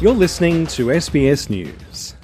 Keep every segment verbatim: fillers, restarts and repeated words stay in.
You're listening to S B S News.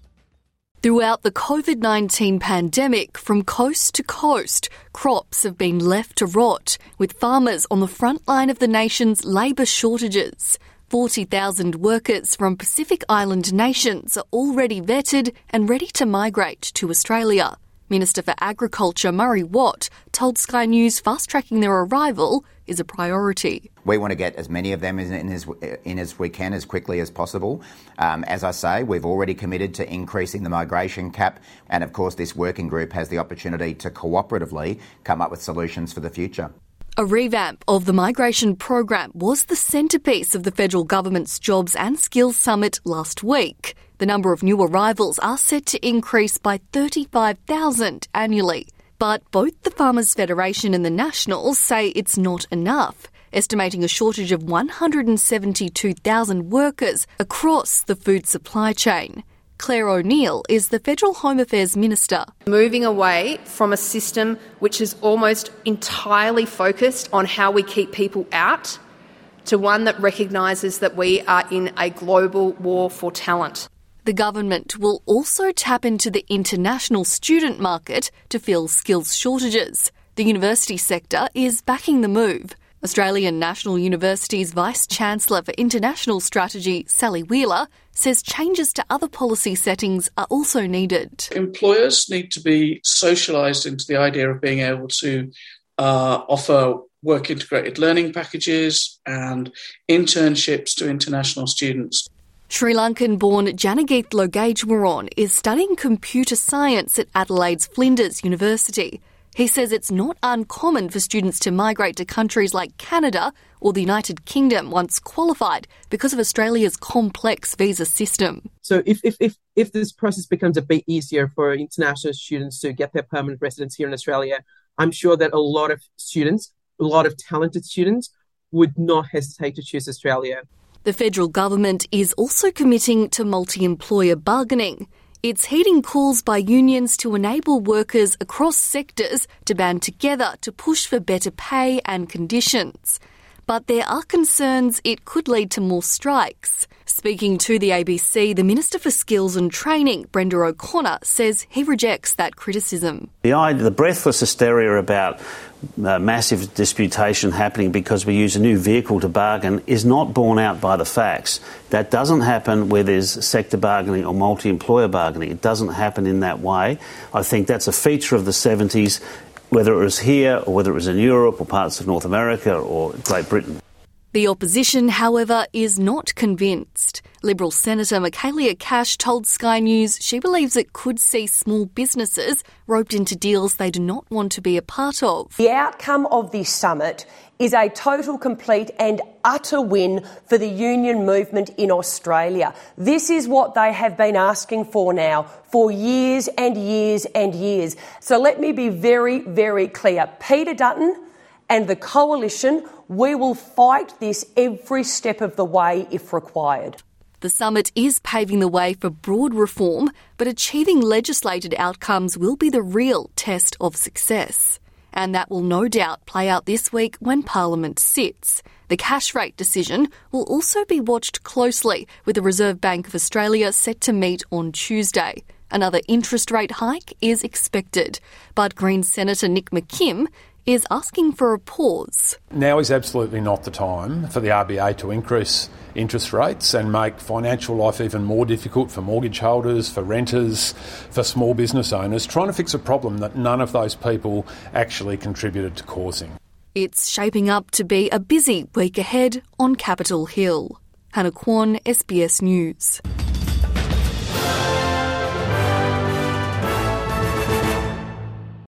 Throughout the COVID nineteen pandemic, from coast to coast, crops have been left to rot, with farmers on the front line of the nation's labour shortages. forty thousand workers from Pacific Island nations are already vetted and ready to migrate to Australia. Minister for Agriculture Murray Watt told Sky News fast-tracking their arrival is a priority. We want to get as many of them in, in, as, in as we can as quickly as possible. Um, as I say, we've already committed to increasing the migration cap, and of course this working group has the opportunity to cooperatively come up with solutions for the future. A revamp of the migration program was the centrepiece of the federal government's Jobs and Skills Summit last week. The number of new arrivals are set to increase by thirty-five thousand annually. But both the Farmers Federation and the Nationals say it's not enough, estimating a shortage of one hundred seventy-two thousand workers across the food supply chain. Claire O'Neill is the Federal Home Affairs Minister. Moving away from a system which is almost entirely focused on how we keep people out to one that recognises that we are in a global war for talent. The government will also tap into the international student market to fill skills shortages. The university sector is backing the move. Australian National University's Vice-Chancellor for International Strategy, Sally Wheeler, says changes to other policy settings are also needed. Employers need to be socialised into the idea of being able to uh, offer work-integrated learning packages and internships to international students. Sri Lankan-born Janagith Logajwaran is studying computer science at Adelaide's Flinders University. He says it's not uncommon for students to migrate to countries like Canada or the United Kingdom once qualified because of Australia's complex visa system. So if, if, if, if this process becomes a bit easier for international students to get their permanent residence here in Australia, I'm sure that a lot of students, a lot of talented students, would not hesitate to choose Australia. The federal government is also committing to multi-employer bargaining. It's heeding calls by unions to enable workers across sectors to band together to push for better pay and conditions. But there are concerns it could lead to more strikes. Speaking to the A B C, the Minister for Skills and Training, Brenda O'Connor, says he rejects that criticism. The, idea, the breathless hysteria about uh, massive disputation happening because we use a new vehicle to bargain is not borne out by the facts. That doesn't happen where there's sector bargaining or multi-employer bargaining. It doesn't happen in that way. I think that's a feature of the seventies, whether it was here or whether it was in Europe or parts of North America or Great Britain. The opposition, however, is not convinced. Liberal Senator Michaelia Cash told Sky News she believes it could see small businesses roped into deals they do not want to be a part of. The outcome of this summit is a total, complete and utter win for the union movement in Australia. This is what they have been asking for now for years and years and years. So let me be very, very clear. Peter Dutton and the Coalition, we will fight this every step of the way if required. The summit is paving the way for broad reform, but achieving legislated outcomes will be the real test of success. And that will no doubt play out this week when Parliament sits. The cash rate decision will also be watched closely, with the Reserve Bank of Australia set to meet on Tuesday. Another interest rate hike is expected, but Greens Senator Nick McKim is asking for a pause. Now is absolutely not the time for the R B A to increase interest rates and make financial life even more difficult for mortgage holders, for renters, for small business owners, trying to fix a problem that none of those people actually contributed to causing. It's shaping up to be a busy week ahead on Capitol Hill. Hannah Kwan, S B S News.